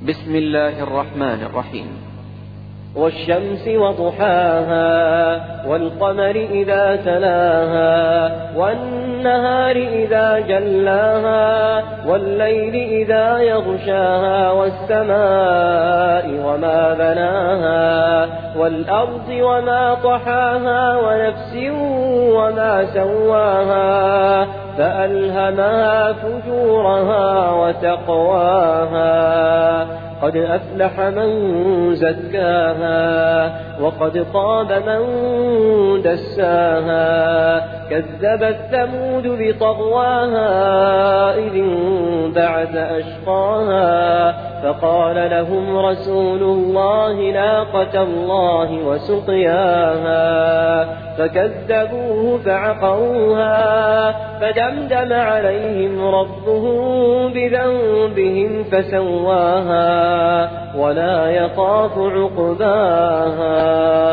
بسم الله الرحمن الرحيم. والشمس وضحاها والقمر إذا تلاها والنهار إذا جلاها والليل إذا يغشاها والسماء وما بناها والأرض وما طحاها ونفس وما سواها فألهمها فجورها وتقواها قد أفلح من زكاها وقد خاب من دساها كذبت ثمود بطغواها إذ انبعث أشقاها فقال لهم رسول الله ناقة الله وسقياها فكذبوه فعقروها فدمدم عليهم ربهم بذنبهم فسواها ولا يخاف عقباها.